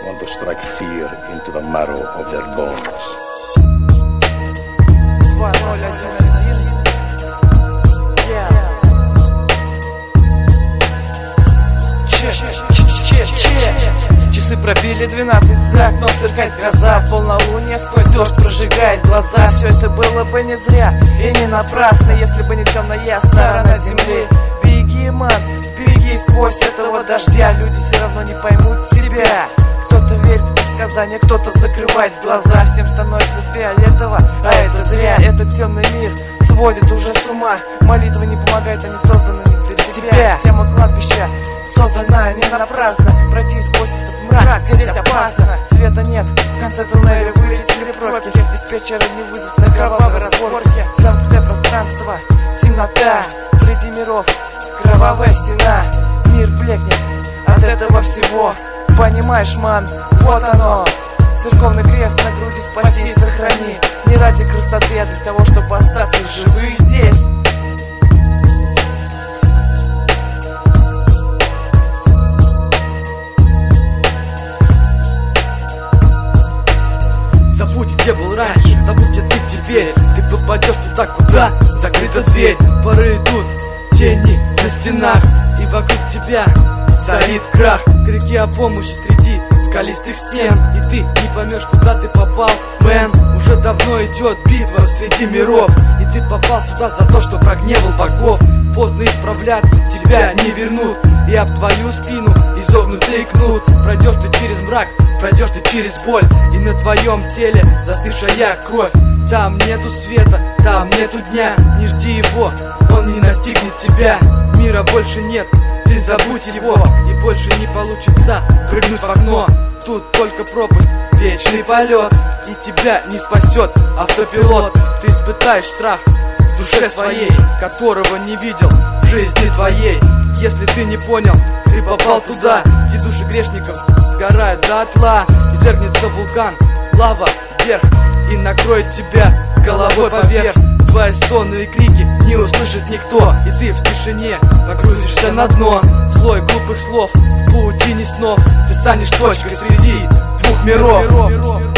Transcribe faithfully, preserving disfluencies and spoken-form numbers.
want to strike fear into the marrow of their bones. два ноль один один. Че, че, че, че. Часы пробили двенадцать, за окном сверкает гроза, полнолуние сквозь дождь прожигает глаза. Все это было бы не зря и не напрасно, если бы не темная сторона земли. Беги, ман, беги сквозь этого дождя, люди все равно не поймут тебя. Кто-то верит в предсказания, кто-то закрывает глаза, всем становится фиолетово, а это зря. Этот темный мир сводит уже с ума, молитва не помогает, они созданы не для тебя. Тема кладбища создана не напрасно, пройти сквозь этот мрак здесь опасно. Света нет, в конце туннеля вылетели пробки, диспетчеры не вызовут на кровавой разборке. Замкнутое пространство, темнота среди миров, кровавая стена. Мир блекнет от этого всего, понимаешь, ман, вот оно. Церковный крест на груди, спаси и сохрани. Не ради красоты, а для того, чтобы остаться живы здесь. Забудь, где был раньше, забудь, где ты теперь. Ты попадешь туда, куда закрыта дверь. Поры идут, тени на стенах, и вокруг тебя царит крах. Крики о помощи среди скалистых стен, и ты не поймешь, куда ты попал, мэн. Уже давно идет битва среди миров, и ты попал сюда за то, что прогневал богов. Поздно исправляться, тебя не вернут, и об твою спину изогнутый кнут. Пройдешь ты через мрак, пройдешь ты через боль, и на твоем теле застывшая кровь. Там нету света, там нету дня, не жди его, он не настигнет тебя. Мира больше нет, ты забудь его, и больше не получится прыгнуть в окно. Тут только пропасть, вечный полет, и тебя не спасет автопилот. Ты испытаешь страх в душе своей, которого не видел в жизни твоей. Если ты не понял, ты попал туда, где души грешников сгорают дотла. Извергнется вулкан, лава вверх, и накроет тебя с головой поверх. Твои стоны и крики не услышит никто, и ты в тишине погрузишься на дно. Слой глупых слов в паутине снов, ты станешь точкой среди двух миров.